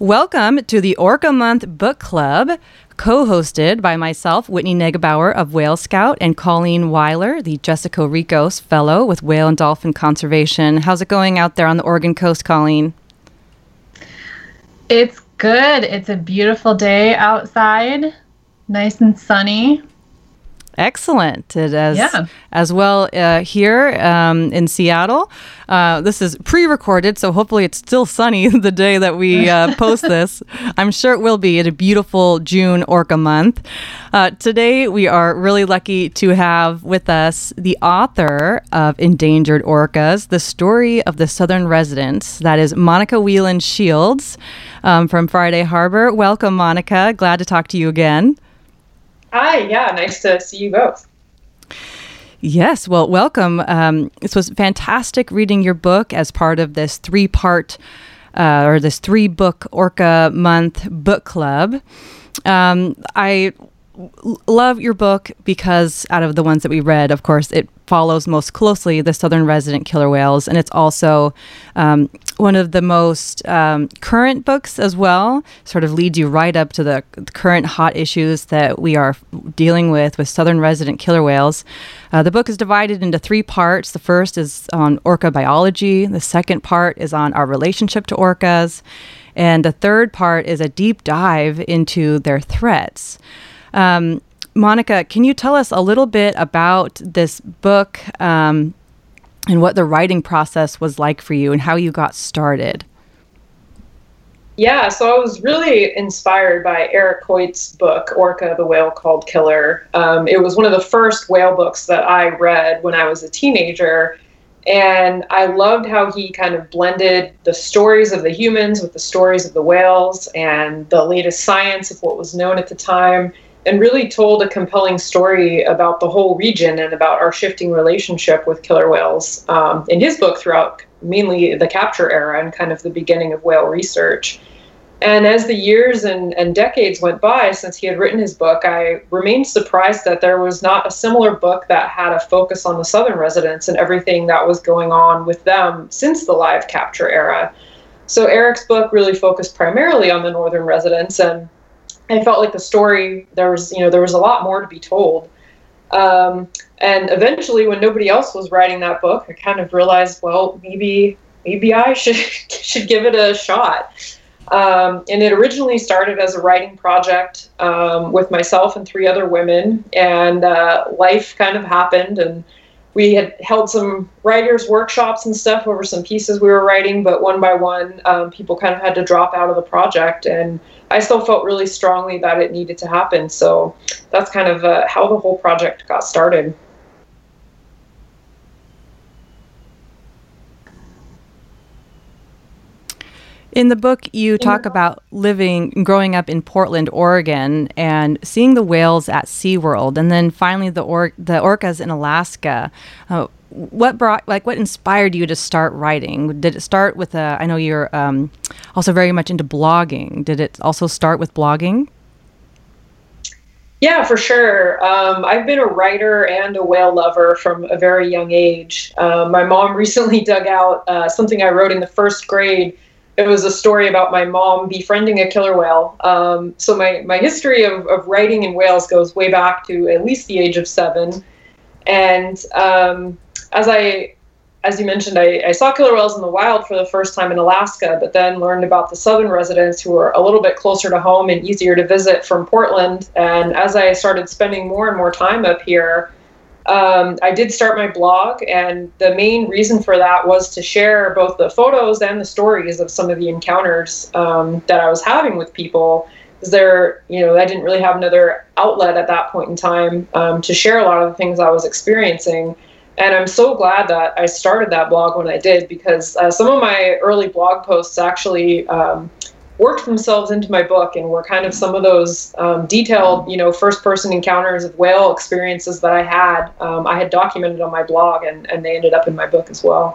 Welcome to the Orca Month Book Club, co-hosted by myself, Whitney Negebauer of Whale Scout, and Colleen Weiler, the Jessica Ricos Fellow with Whale and Dolphin Conservation. How's it going out there on the Oregon coast, Colleen? It's good. It's a beautiful day outside, nice and sunny. Excellent. As well here in Seattle. This is pre-recorded, so hopefully it's still sunny the day that we post this. I'm sure it will be at a beautiful June Orca month. Today we are really lucky to have with us the author of Endangered Orcas, The Story of the Southern Residents. That is Monica Whelan Shields from Friday Harbor. Welcome, Monica. Glad to talk to you again. Hi, yeah, nice to see you both. Yes, well, welcome. This was fantastic reading your book as part of this three-book Orca Month book club. I love your book because out of the ones that we read, of course, it follows most closely the southern resident killer whales, and it's also one of the most current books as well. Sort of leads you right up to the current hot issues that we are dealing with southern resident killer whales. The book is divided into three parts. The first is on orca biology. The second part is on our relationship to orcas. And the third part is a deep dive into their threats. Monica, can you tell us a little bit about this book and what the writing process was like for you and how you got started? Yeah, so I was really inspired by Eric Hoyt's book, Orca, the Whale Called Killer. It was one of the first whale books that I read when I was a teenager, and I loved how he kind of blended the stories of the humans with the stories of the whales and the latest science of what was known at the time, and really told a compelling story about the whole region and about our shifting relationship with killer whales in his book throughout mainly the capture era and kind of the beginning of whale research. And as the years and decades went by since he had written his book, I remained surprised that there was not a similar book that had a focus on the southern residents and everything that was going on with them since the live capture era. So Eric's book really focused primarily on the northern residents, and I felt like the story, there was a lot more to be told. And eventually, when nobody else was writing that book, I kind of realized, well, maybe I should give it a shot. And it originally started as a writing project with myself and three other women, and life kind of happened, and we had held some writers' workshops and stuff over some pieces we were writing, but one by one, people kind of had to drop out of the project, and I still felt really strongly that it needed to happen. So that's kind of how the whole project got started. In the book, you talk about growing up in Portland, Oregon, and seeing the whales at SeaWorld, and then finally the orcas in Alaska. What inspired you to start writing? Did it start with I know you're also very much into blogging. Did it also start with blogging? Yeah, for sure. I've been a writer and a whale lover from a very young age. My mom recently dug out something I wrote in the first grade. It was a story about my mom befriending a killer whale. So my history of writing in whales goes way back to at least the age of 7. And as you mentioned, I saw killer whales in the wild for the first time in Alaska, but then learned about the southern residents who were a little bit closer to home and easier to visit from Portland. And as I started spending more and more time up here, I did start my blog, and the main reason for that was to share both the photos and the stories of some of the encounters that I was having with people. Because I didn't really have another outlet at that point in time to share a lot of the things I was experiencing. And I'm so glad that I started that blog when I did, because some of my early blog posts actually worked themselves into my book and were kind of some of those detailed, first-person encounters of whale experiences that I had documented on my blog, and they ended up in my book as well.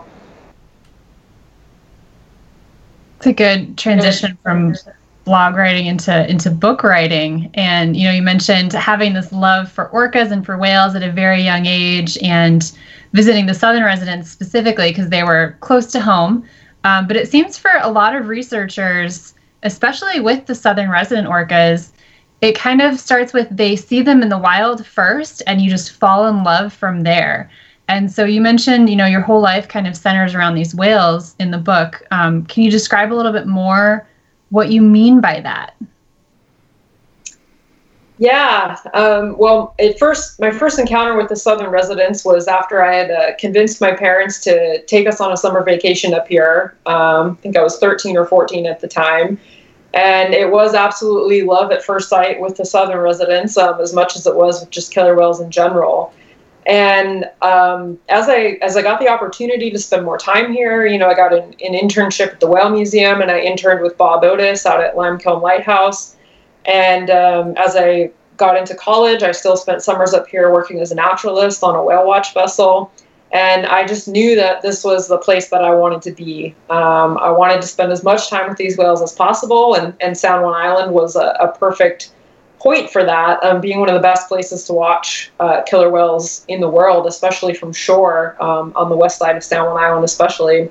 It's a good transition from blog writing into book writing. And, you mentioned having this love for orcas and for whales at a very young age and visiting the southern residents specifically because they were close to home. But it seems for a lot of researchers, especially with the southern resident orcas, it kind of starts with they see them in the wild first, and you just fall in love from there. And so you mentioned, your whole life kind of centers around these whales in the book. Can you describe a little bit more what you mean by that? Yeah. Well, my first encounter with the southern residents was after I had convinced my parents to take us on a summer vacation up here. I think I was 13 or 14 at the time. And it was absolutely love at first sight with the southern residents, as much as it was with just killer whales in general. And as I got the opportunity to spend more time here, I got an internship at the Whale Museum, and I interned with Bob Otis out at Limekiln Lighthouse. And as I got into college, I still spent summers up here working as a naturalist on a whale watch vessel. And I just knew that this was the place that I wanted to be. I wanted to spend as much time with these whales as possible, and San Juan Island was a perfect point for that, being one of the best places to watch killer whales in the world, especially from shore, on the west side of San Juan Island especially.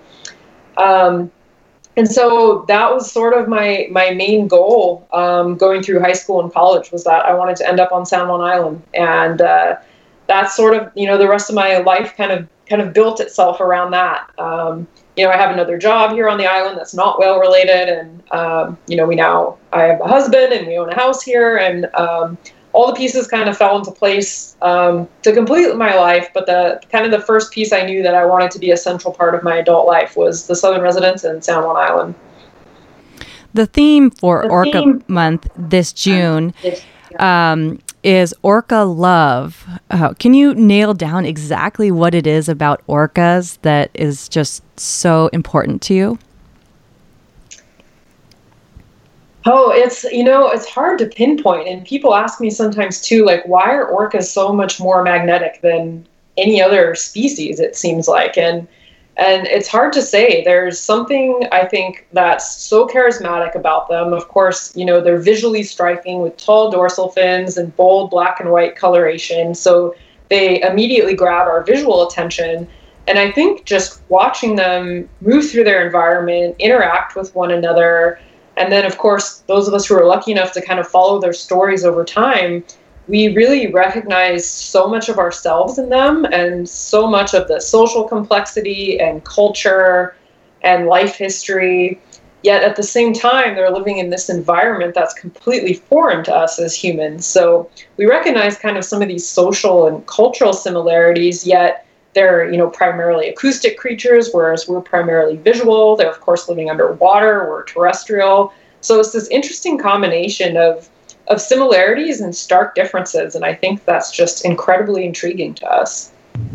And so that was sort of my main goal going through high school and college, was that I wanted to end up on San Juan Island. And that's sort of, the rest of my life kind of built itself around that. I have another job here on the island that's not whale related. And, I have a husband and we own a house here, and all the pieces kind of fell into place to complete my life. But the first piece I knew that I wanted to be a central part of my adult life was the southern residents and San Juan Island. The theme for Orca Month this June is Orca love. Can you nail down exactly what it is about orcas that is just so important to you? Oh, it's hard to pinpoint. And people ask me sometimes too, like, why are orcas so much more magnetic than any other species, it seems like? And it's hard to say. There's something, I think, that's so charismatic about them. Of course, they're visually striking with tall dorsal fins and bold black and white coloration. So they immediately grab our visual attention. And I think just watching them move through their environment, interact with one another, and then, of course, those of us who are lucky enough to kind of follow their stories over time, we really recognize so much of ourselves in them, and so much of the social complexity and culture and life history. Yet at the same time, they're living in this environment that's completely foreign to us as humans. So we recognize kind of some of these social and cultural similarities, yet they're, primarily acoustic creatures, whereas we're primarily visual. They're, of course, living underwater. We're terrestrial. So it's this interesting combination of similarities and stark differences. And I think that's just incredibly intriguing to us.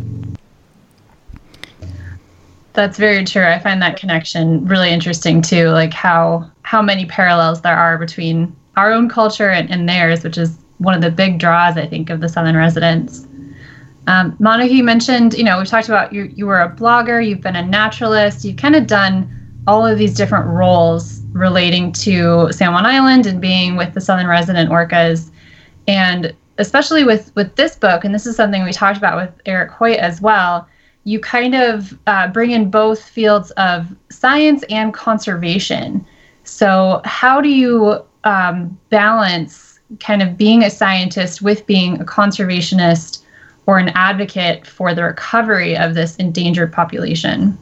That's very true. I find that connection really interesting too, like how many parallels there are between our own culture and theirs, which is one of the big draws, I think, of the Southern residents. Monica, you mentioned, we've talked about you were a blogger, you've been a naturalist, you've kind of done all of these different roles relating to San Juan Island and being with the Southern resident orcas. And especially with this book, and this is something we talked about with Eric Hoyt as well, you kind of bring in both fields of science and conservation. So how do you balance kind of being a scientist with being a conservationist or an advocate for the recovery of this endangered population?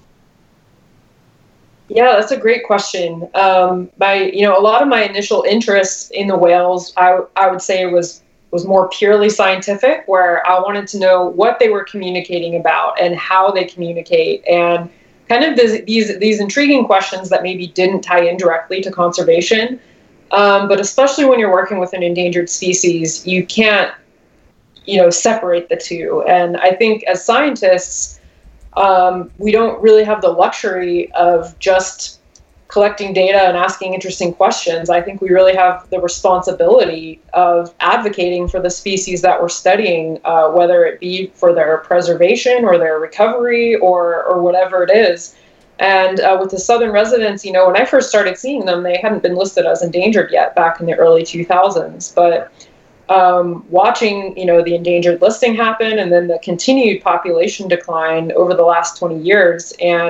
Yeah, that's a great question. A lot of my initial interest in the whales, I would say was more purely scientific, where I wanted to know what they were communicating about and how they communicate, and kind of these intriguing questions that maybe didn't tie in directly to conservation. But especially when you're working with an endangered species, you can't, separate the two. And I think as scientists, we don't really have the luxury of just collecting data and asking interesting questions. I think we really have the responsibility of advocating for the species that we're studying, whether it be for their preservation or their recovery or whatever it is. And with the Southern residents, when I first started seeing them, they hadn't been listed as endangered yet back in the early 2000s. But watching, the endangered listing happen and then the continued population decline over the last 20 years, and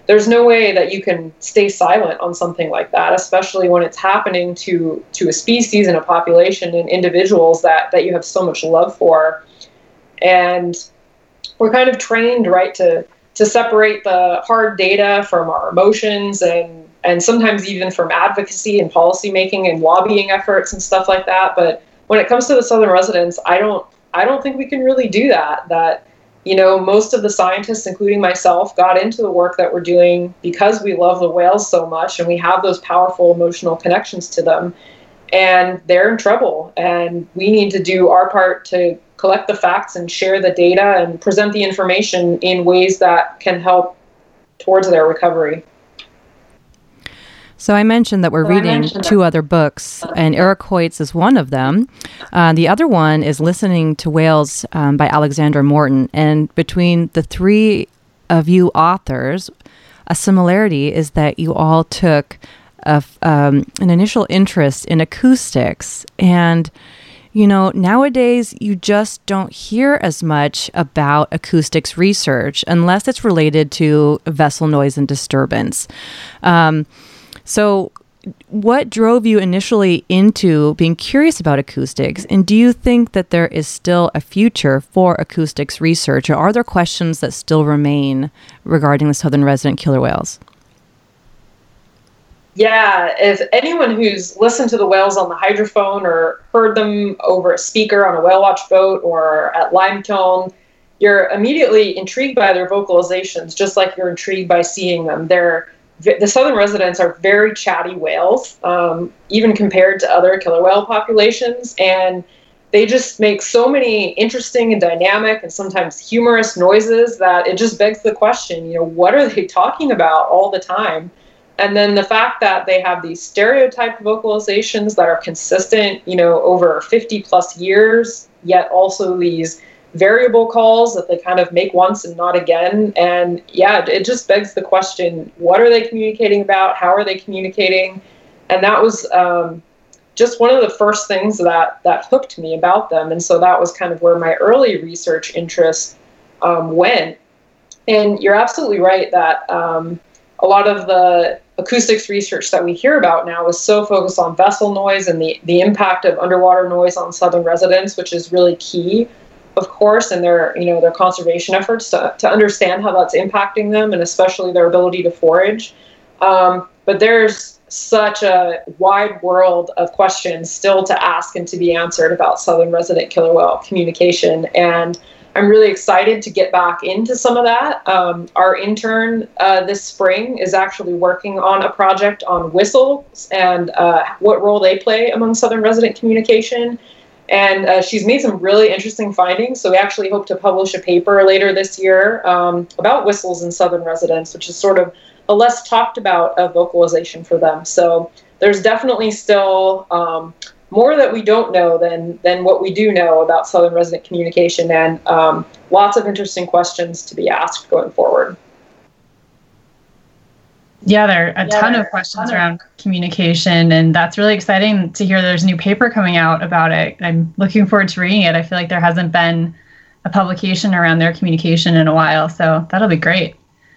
there's no way that you can stay silent on something like that, especially when it's happening to a species and a population and individuals that you have so much love for. And we're kind of trained, right, to separate the hard data from our emotions, and sometimes even from advocacy and policy making and lobbying efforts and stuff like that. But when it comes to the Southern residents, I don't think we can really do that. That, you know, most of the scientists, including myself, got into the work that we're doing because we love the whales so much and we have those powerful emotional connections to them. And they're in trouble, and we need to do our part to collect the facts and share the data and present the information in ways that can help towards their recovery. So I mentioned that we're reading two other books, and Eric Hoyt's is one of them. The other one is Listening to Whales by Alexandra Morton. And between the three of you authors, a similarity is that you all took an initial interest in acoustics. And, you know, nowadays you just don't hear as much about acoustics research unless it's related to vessel noise and disturbance. So what drove you initially into being curious about acoustics? And do you think that there is still a future for acoustics research, or are there questions that still remain regarding the southern resident killer whales? Yeah, if anyone who's listened to the whales on the hydrophone or heard them over a speaker on a whale watch boat or at Limestone, you're immediately intrigued by their vocalizations, just like you're intrigued by seeing them. The southern residents are very chatty whales, even compared to other killer whale populations, and they just make so many interesting and dynamic and sometimes humorous noises that it just begs the question, you know, what are they talking about all the time? And then the fact that they have these stereotyped vocalizations that are consistent, you know, over 50 plus years, yet also these variable calls that they kind of make once and not again. And yeah, it just begs the question, what are they communicating about? How are they communicating? And that was just one of the first things that hooked me about them. And so that was kind of where my early research interest went. And you're absolutely right that a lot of the acoustics research that we hear about now is so focused on vessel noise and the impact of underwater noise on southern residents, which is really key, of course, in their conservation efforts to understand how that's impacting them, and especially their ability to forage. But there's such a wide world of questions still to ask and to be answered about southern resident killer whale communication. And I'm really excited to get back into some of that. Our intern this spring is actually working on a project on whistles and what role they play among southern resident communication. And she's made some really interesting findings. So we actually hope to publish a paper later this year about whistles in southern residents, which is sort of a less talked about vocalization for them. So there's definitely still more that we don't know than what we do know about southern resident communication, and lots of interesting questions to be asked going forward. Yeah, there are a ton of questions around communication, and that's really exciting to hear there's a new paper coming out about it. I'm looking forward to reading it. I feel like there hasn't been a publication around their communication in a while, so that'll be great.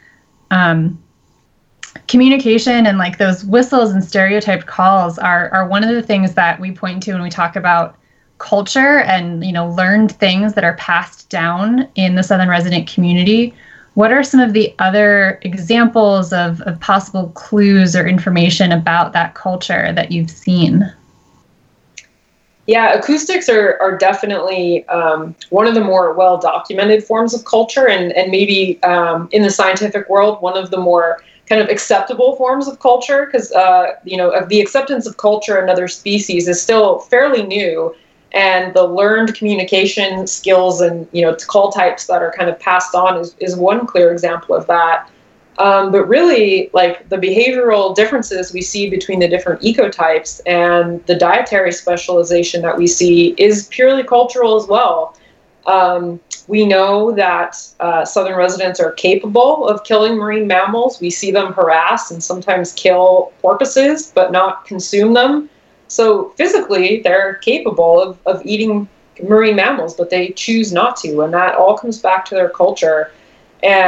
Communication and like those whistles and stereotyped calls are one of the things that we point to when we talk about culture and, you know, learned things that are passed down in the southern resident community. What are some of the other examples of possible clues or information about that culture that you've seen? Yeah, acoustics are definitely one of the more well-documented forms of culture, and maybe in the scientific world, one of the more kind of acceptable forms of culture, because the acceptance of culture in other species is still fairly new, and the learned communication skills and call types that are kind of passed on is one clear example of that. But really, like, the behavioral differences we see between the different ecotypes and the dietary specialization that we see is purely cultural as well. We know that southern residents are capable of killing marine mammals. We see them harass and sometimes kill porpoises, but not consume them. So physically, they're capable of eating marine mammals, but they choose not to. And that all comes back to their culture. And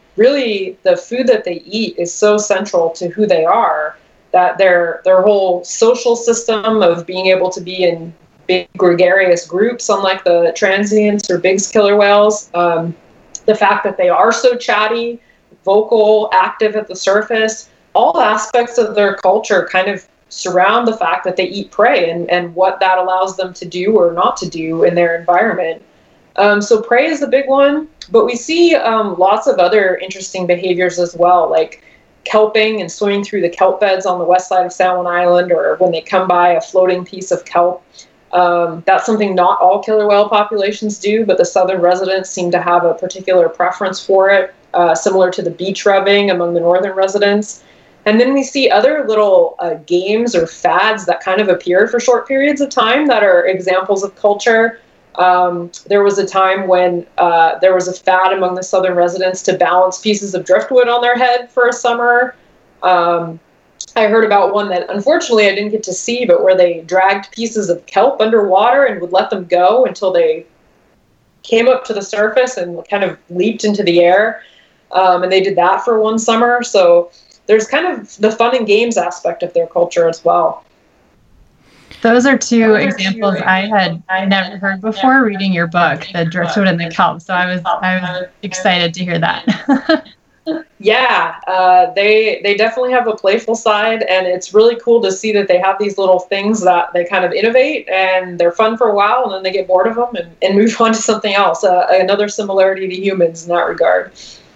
really the food that they eat is so central to who they are, that their whole social system of being able to be in big gregarious groups, unlike the transients or big killer whales, the fact that they are so chatty, vocal, active at the surface, all aspects of their culture kind of surround the fact that they eat prey and what that allows them to do or not to do in their environment. So prey is the big one, but we see lots of other interesting behaviors as well, like kelping and swimming through the kelp beds on the west side of San Juan Island, or when they come by a floating piece of kelp. That's something not all killer whale populations do, but the southern residents seem to have a particular preference for it, similar to the beach rubbing among the northern residents. And then we see other little games or fads that kind of appear for short periods of time that are examples of culture. There was a time when there was a fad among the southern residents to balance pieces of driftwood on their head for a summer. I heard about one that unfortunately I didn't get to see, but where they dragged pieces of kelp underwater and would let them go until they came up to the surface and kind of leaped into the air. And they did that for one summer. So there's kind of the fun and games aspect of their culture as well. Those are two examples I had never heard before reading your book, the driftwood and the kelp. So I was excited to hear that. Yeah, they definitely have a playful side, and it's really cool to see that they have these little things that they kind of innovate, and they're fun for a while, and then they get bored of them and move on to something else. Another similarity to humans in that regard.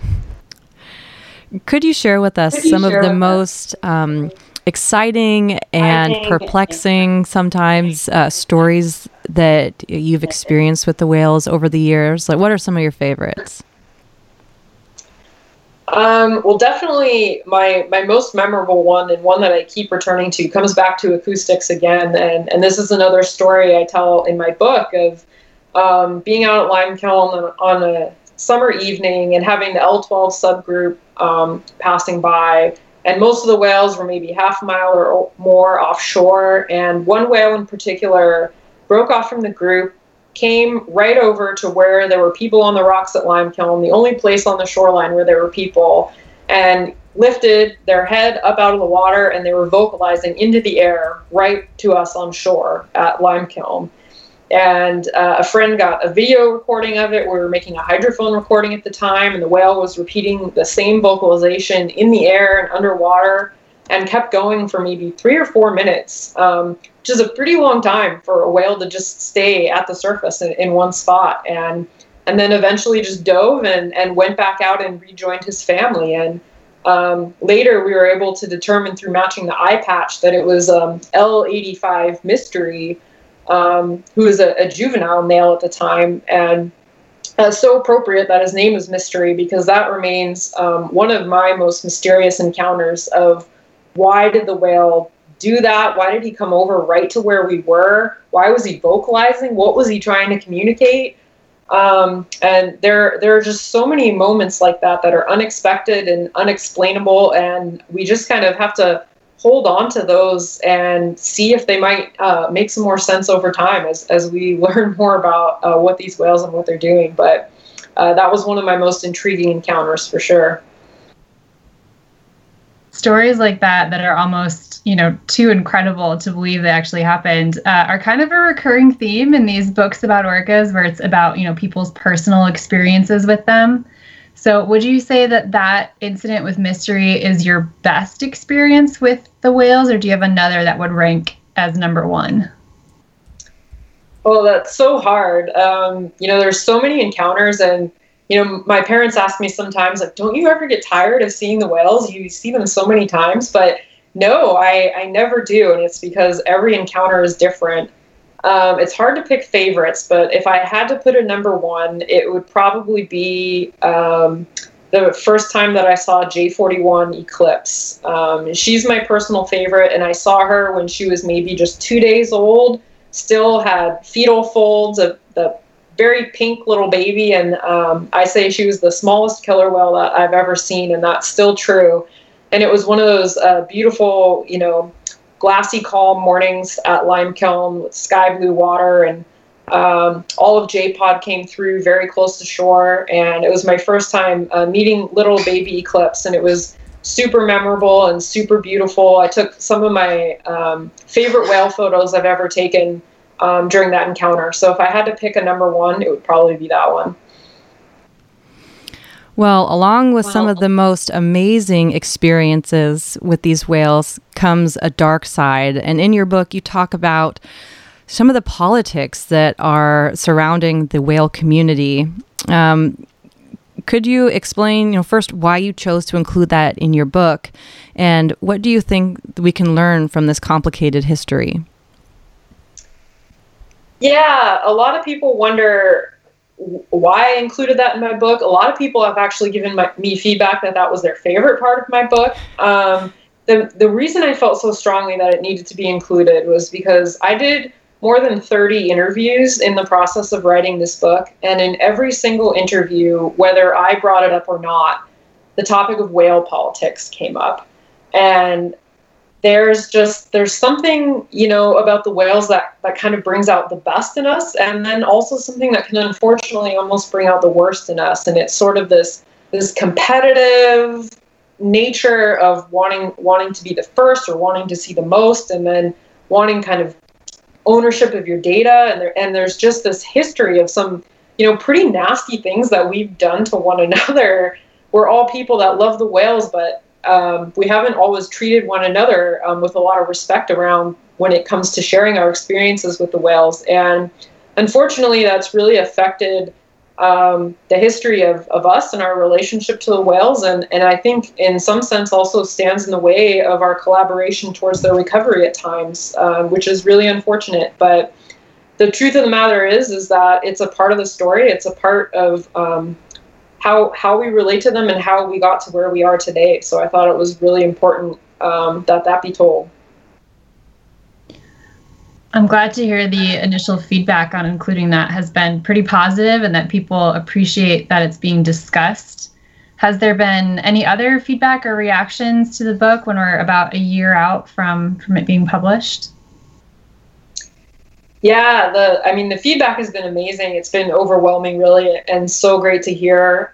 Could you share with us some of the most exciting and perplexing sometimes stories that you've experienced with the whales over the years? Like, what are some of your favorites? Well, definitely my most memorable one, and one that I keep returning to, comes back to acoustics again. And this is another story I tell in my book of being out at Limekiln on a summer evening and having the L12 subgroup passing by. And most of the whales were maybe half a mile or more offshore. And one whale in particular broke off from the group, came right over to where there were people on the rocks at Limekiln, the only place on the shoreline where there were people, and lifted their head up out of the water, and they were vocalizing into the air right to us on shore at Limekiln. And a friend got a video recording of it. We were making a hydrophone recording at the time, and the whale was repeating the same vocalization in the air and underwater, and kept going for maybe 3 or 4 minutes, which is a pretty long time for a whale to just stay at the surface in one spot. And then eventually just dove and went back out and rejoined his family. And later we were able to determine through matching the eye patch that it was L85 Mystery, who was a juvenile male at the time. And so appropriate that his name is Mystery, because that remains one of my most mysterious encounters of why did the whale do that? Why did he come over right to where we were? Why was he vocalizing? What was he trying to communicate? And there are just so many moments like that are unexpected and unexplainable, and we just kind of have to hold on to those and see if they might make some more sense over time as we learn more about what these whales and what they're doing. But that was one of my most intriguing encounters for sure. Stories like that are almost, too incredible to believe they actually happened, are kind of a recurring theme in these books about orcas, where it's about, people's personal experiences with them. So would you say that incident with Mystery is your best experience with the whales, or do you have another that would rank as number one? Oh, that's so hard. There's so many encounters, and my parents ask me sometimes, like, don't you ever get tired of seeing the whales? You see them so many times. But no, I never do. And it's because every encounter is different. It's hard to pick favorites, but if I had to put a number one, it would probably be the first time that I saw J41 Eclipse. She's my personal favorite, and I saw her when she was maybe just 2 days old, still had fetal folds, of the very pink little baby, and I say she was the smallest killer whale that I've ever seen, and that's still true. And it was one of those beautiful, glassy, calm mornings at Limekiln with sky blue water, and All of JPOD came through very close to shore, and it was my first time meeting little baby eclipse, and it was super memorable and super beautiful. I took some of my favorite whale photos I've ever taken during that encounter. So if I had to pick a number one, it would probably be that one. Well, along with some of the most amazing experiences with these whales comes a dark side. And in your book, you talk about some of the politics that are surrounding the whale community. Could you explain, first why you chose to include that in your book, and what do you think we can learn from this complicated history? Yeah, a lot of people wonder why I included that in my book. A lot of people have actually given me feedback that was their favorite part of my book. The reason I felt so strongly that it needed to be included was because I did more than 30 interviews in the process of writing this book, and in every single interview, whether I brought it up or not, the topic of whale politics came up. And there's something, about the whales that kind of brings out the best in us, and then also something that can unfortunately almost bring out the worst in us. And it's sort of this competitive nature of wanting to be the first or wanting to see the most, and then wanting kind of ownership of your data. And there's just this history of some, pretty nasty things that we've done to one another. We're all people that love the whales, but we haven't always treated one another with a lot of respect around when it comes to sharing our experiences with the whales. And unfortunately, that's really affected the history of us and our relationship to the whales. And I think in some sense also stands in the way of our collaboration towards their recovery at times, which is really unfortunate. But the truth of the matter is that it's a part of the story. It's a part of how we relate to them and how we got to where we are today. So I thought it was really important that be told. I'm glad to hear the initial feedback on including that has been pretty positive and that people appreciate that it's being discussed. Has there been any other feedback or reactions to the book when we're about a year out from it being published? Yeah, the feedback has been amazing. It's been overwhelming, really, and so great to hear.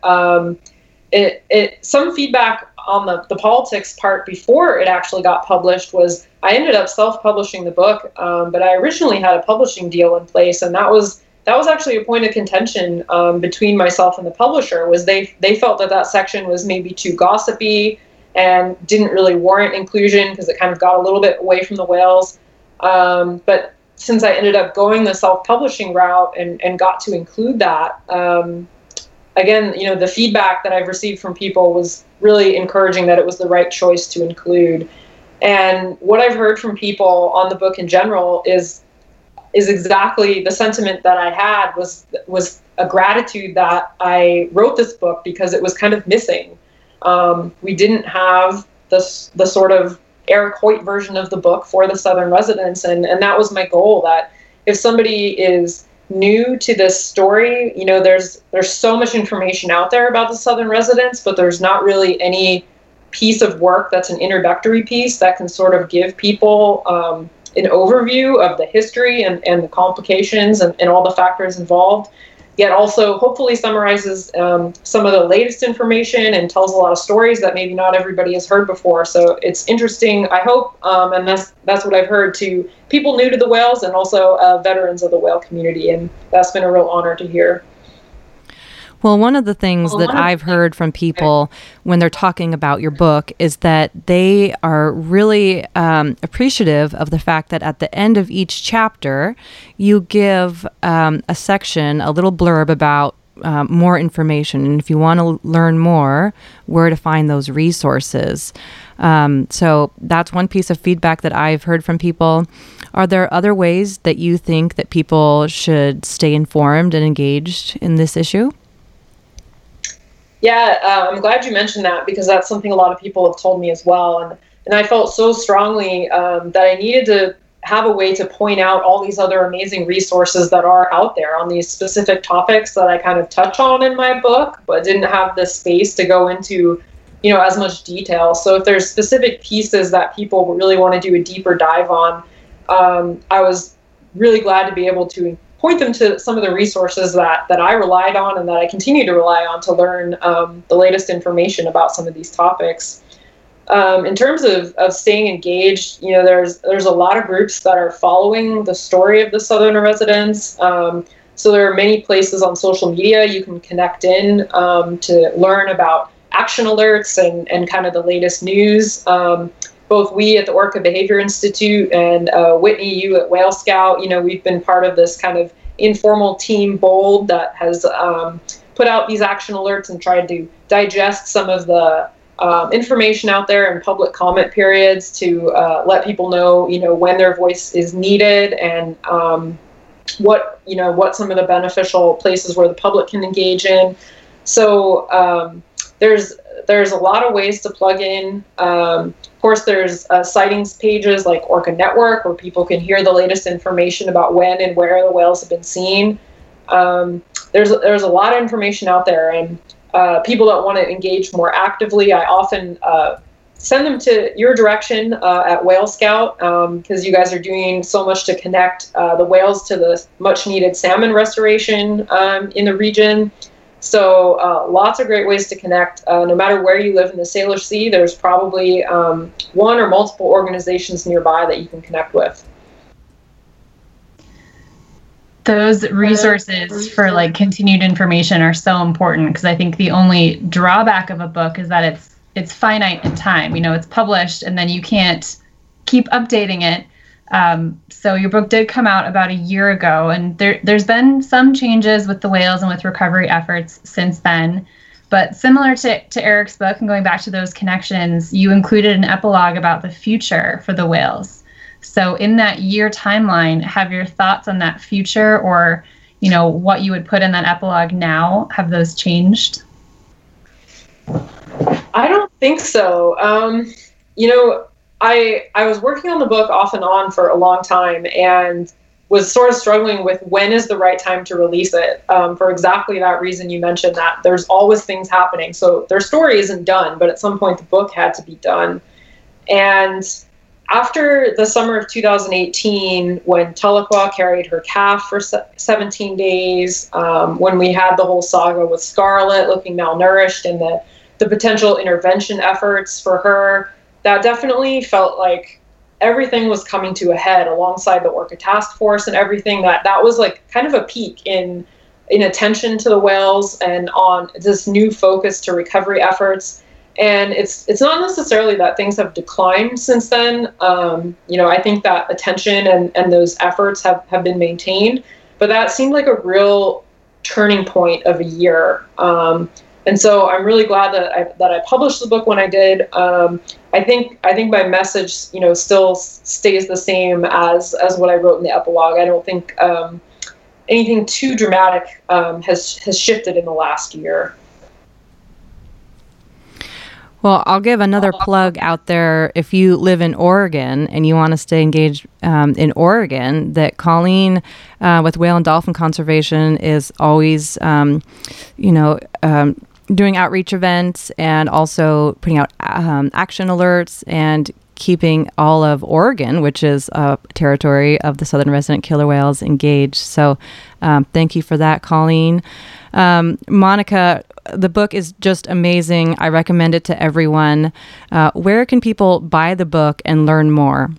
Some feedback on the politics part before it actually got published was I ended up self-publishing the book, but I originally had a publishing deal in place, and that was actually a point of contention between myself and the publisher. Was they felt that section was maybe too gossipy and didn't really warrant inclusion because it kind of got a little bit away from the whales, but since I ended up going the self-publishing route and got to include that, again, the feedback that I've received from people was really encouraging that it was the right choice to include. And what I've heard from people on the book in general is exactly the sentiment that I had was a gratitude that I wrote this book because it was kind of missing. We didn't have the sort of Eric Hoyt version of the book for the Southern residents, and that was my goal, that if somebody is new to this story, there's so much information out there about the Southern residents, but there's not really any piece of work that's an introductory piece that can sort of give people an overview of the history and the complications and all the factors involved, yet also hopefully summarizes some of the latest information and tells a lot of stories that maybe not everybody has heard before. So it's interesting, I hope, and that's what I've heard, to people new to the whales and also veterans of the whale community, and that's been a real honor to hear. Well, one of the things that I've heard from people when they're talking about your book is that they are really appreciative of the fact that at the end of each chapter, you give a section, a little blurb about more information. And if you want to learn more, where to find those resources. So that's one piece of feedback that I've heard from people. Are there other ways that you think that people should stay informed and engaged in this issue? Yeah, I'm glad you mentioned that because that's something a lot of people have told me as well. And I felt so strongly that I needed to have a way to point out all these other amazing resources that are out there on these specific topics that I kind of touch on in my book, but didn't have the space to go into, as much detail. So if there's specific pieces that people really want to do a deeper dive on, I was really glad to be able to point them to some of the resources that I relied on and that I continue to rely on to learn the latest information about some of these topics. In terms of staying engaged, there's a lot of groups that are following the story of the Southern residents. So there are many places on social media you can connect in to learn about action alerts and kind of the latest news. Both we at the Orca Behavior Institute and Whitney, you at Whale Scout, we've been part of this kind of informal team BOLD that has put out these action alerts and tried to digest some of the information out there in public comment periods to let people know, when their voice is needed and what some of the beneficial places where the public can engage in. So there's a lot of ways to plug in. Of course, there's sightings pages like Orca Network where people can hear the latest information about when and where the whales have been seen. There's a lot of information out there, and people that want to engage more actively, I often send them to your direction at Whale Scout because you guys are doing so much to connect the whales to the much needed salmon restoration in the region. So lots of great ways to connect. No matter where you live in the Salish Sea, there's probably one or multiple organizations nearby that you can connect with. Those resources for continued information are so important because I think the only drawback of a book is that it's finite in time. It's published and then you can't keep updating it. So your book did come out about a year ago, and there's been some changes with the whales and with recovery efforts since then. But similar to Eric's book, and going back to those connections, you included an epilogue about the future for the whales. So in that year timeline, have your thoughts on that future or, what you would put in that epilogue now, have those changed? I don't think so. I was working on the book off and on for a long time and was sort of struggling with when is the right time to release it for exactly that reason you mentioned, that there's always things happening. So their story isn't done, but at some point the book had to be done. And after the summer of 2018, when Tahlequah carried her calf for 17 days, when we had the whole saga with Scarlet looking malnourished and the potential intervention efforts for her, that definitely felt like everything was coming to a head alongside the Orca Task Force and everything. That was kind of a peak in attention to the whales and on this new focus to recovery efforts. And it's not necessarily that things have declined since then. I think that attention and those efforts have been maintained, but that seemed like a real turning point of a year. And so I'm really glad that I published the book when I did. I think my message, still stays the same as what I wrote in the epilogue. I don't think anything too dramatic has shifted in the last year. Well, I'll give another plug out there. If you live in Oregon and you want to stay engaged in Oregon, that Colleen with Whale and Dolphin Conservation is always, doing outreach events and also putting out action alerts and keeping all of Oregon, which is a territory of the southern resident killer whales, engaged. So thank you for that, Colleen. Monica, the book is just amazing. I recommend it to everyone. Where can people buy the book and learn more?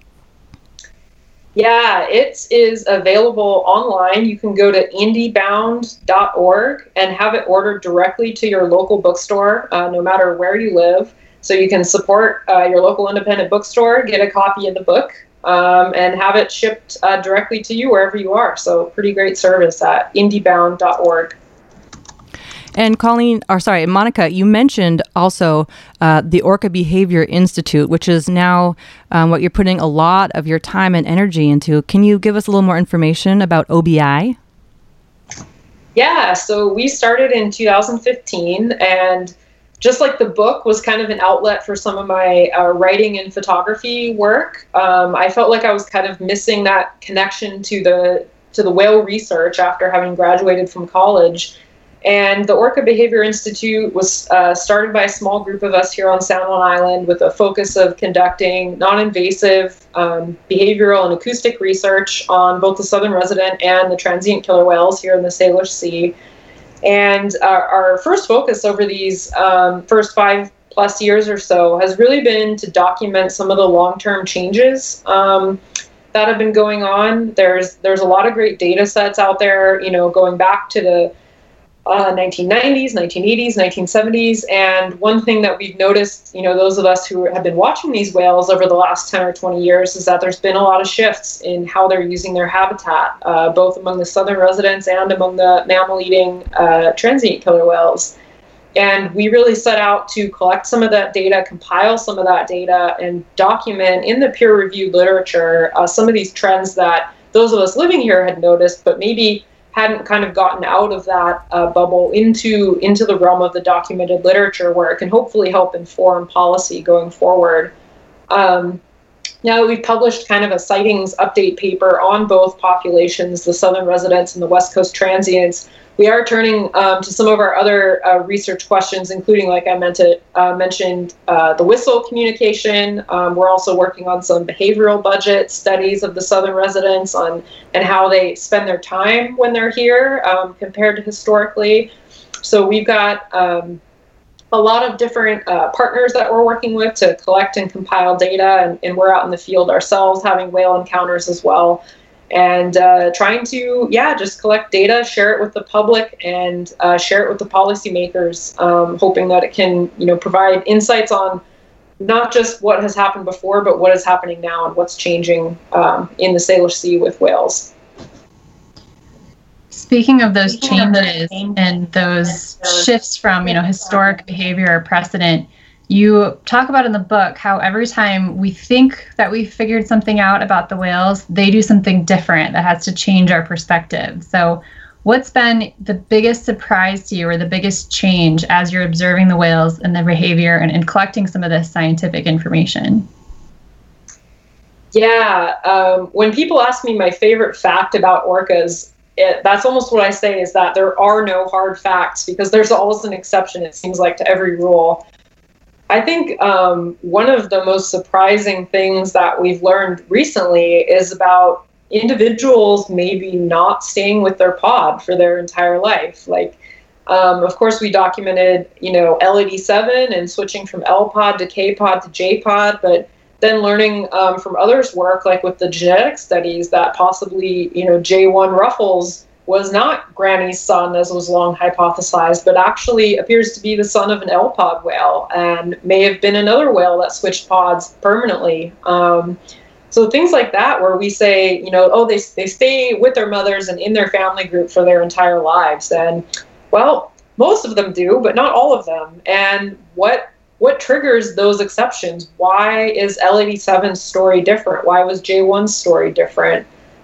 Yeah, it is available online. You can go to indiebound.org and have it ordered directly to your local bookstore, no matter where you live. So you can support your local independent bookstore, get a copy of the book, and have it shipped directly to you wherever you are. So pretty great service at indiebound.org. And Monica, you mentioned also the Orca Behavior Institute, which is now what you're putting a lot of your time and energy into. Can you give us a little more information about OBI? Yeah, so we started in 2015, and just like the book was kind of an outlet for some of my writing and photography work, I felt like I was kind of missing that connection to the whale research after having graduated from college. And the Orca Behavior Institute was started by a small group of us here on San Juan Island with a focus of conducting non-invasive behavioral and acoustic research on both the southern resident and the transient killer whales here in the Salish Sea. And our first focus over these first 5+ years or so has really been to document some of the long-term changes that have been going on. There's a lot of great data sets out there, going back to the 1990s, 1980s, 1970s. And one thing that we've noticed, those of us who have been watching these whales over the last 10 or 20 years, is that there's been a lot of shifts in how they're using their habitat, both among the southern residents and among the mammal-eating transient killer whales. And we really set out to collect some of that data, compile some of that data, and document in the peer-reviewed literature some of these trends that those of us living here had noticed, but maybe hadn't kind of gotten out of that bubble into the realm of the documented literature, where it can hopefully help inform policy going forward. Now that we've published kind of a sightings update paper on both populations, the southern residents and the West Coast transients, we are turning to some of our other research questions, including, like I mentioned, the whistle communication. We're also working on some behavioral budget studies of the southern residents and how they spend their time when they're here compared to historically. So we've got a lot of different partners that we're working with to collect and compile data, and we're out in the field ourselves having whale encounters as well. And trying to, just collect data, share it with the public, and share it with the policymakers, hoping that it can, provide insights on not just what has happened before, but what is happening now and what's changing in the Salish Sea with whales. Speaking of those changes and those shifts from, historic behavior or precedent, you talk about in the book how every time we think that we've figured something out about the whales, they do something different that has to change our perspective. So what's been the biggest surprise to you or the biggest change as you're observing the whales and their behavior and collecting some of this scientific information? Yeah, when people ask me my favorite fact about orcas, that's almost what I say, is that there are no hard facts, because there's always an exception, it seems like, to every rule. I think one of the most surprising things that we've learned recently is about individuals maybe not staying with their pod for their entire life. Like, of course, we documented, L87 and switching from L pod to K pod to J pod, but then learning from others' work, like with the genetic studies, that possibly, J1 Ruffles was not Granny's son, as was long hypothesized, but actually appears to be the son of an L-pod whale, and may have been another whale that switched pods permanently. So things like that, where we say, they stay with their mothers and in their family group for their entire lives. And, well, most of them do, but not all of them. And what triggers those exceptions? Why is L87's story different? Why was J1's story different?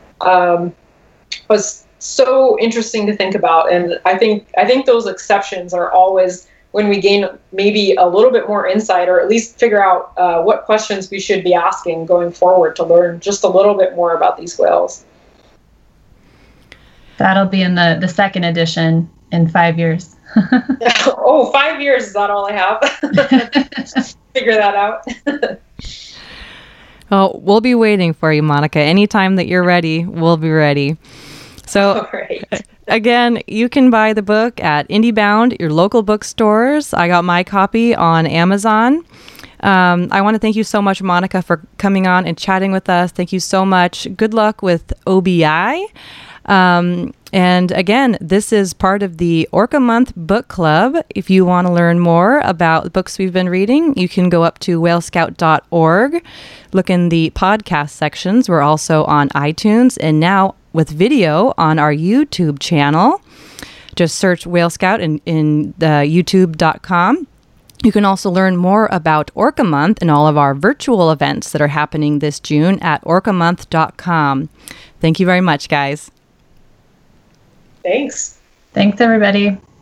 Was so interesting to think about, and I think those exceptions are always when we gain maybe a little bit more insight, or at least figure out what questions we should be asking going forward to learn just a little bit more about these whales. That'll be in the second edition in 5 years. Oh, 5 years, is that all I have? Figure that out. Well, we'll be waiting for you, Monica. Anytime that you're ready, we'll be ready. So, again, you can buy the book at IndieBound, your local bookstores. I got my copy on Amazon. I want to thank you so much, Monica, for coming on and chatting with us. Thank you so much. Good luck with OBI. And again, this is part of the Orca Month Book Club. If you want to learn more about the books we've been reading, you can go up to whalescout.org, look in the podcast sections. We're also on iTunes, and now with video on our YouTube channel. Just search Whale Scout in the youtube.com. You can also learn more about Orca Month and all of our virtual events that are happening this June at orcamonth.com. Thank you very much, guys. Thanks. Thanks, everybody.